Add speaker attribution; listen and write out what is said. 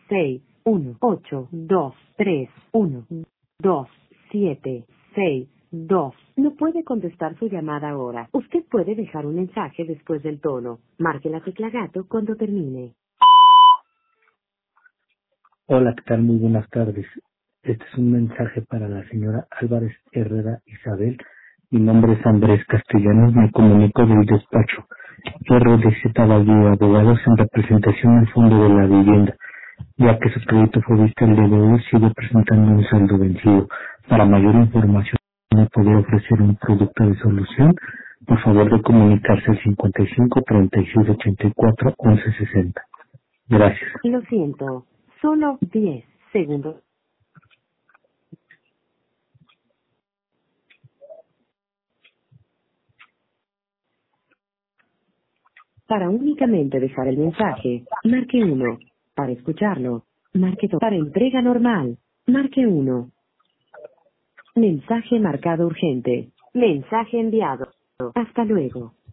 Speaker 1: 6, 1, 8, 2, 3, 1, 2, 7, 6, 2. No puede contestar su llamada ahora. Usted puede dejar un mensaje después del tono. Marque la tecla gato cuando termine.
Speaker 2: Hola, ¿qué tal? Muy buenas tardes. Este es un mensaje para la señora Álvarez Herrera Isabel. Mi nombre es Andrés Castellanos, me comunico del despacho RDZ Valle Abogados en representación del Fondo de la Vivienda, ya que su crédito fue visto el día de hoy, sigue presentando un saldo vencido. Para mayor información y poder ofrecer un producto de solución, por favor de comunicarse al 55 36 84 11 60. Gracias.
Speaker 1: Lo siento. Solo 10 segundos. Para únicamente dejar el mensaje, marque 1. Para escucharlo, marque 2. Para entrega normal, marque 1. Mensaje marcado urgente. Mensaje enviado. Hasta luego.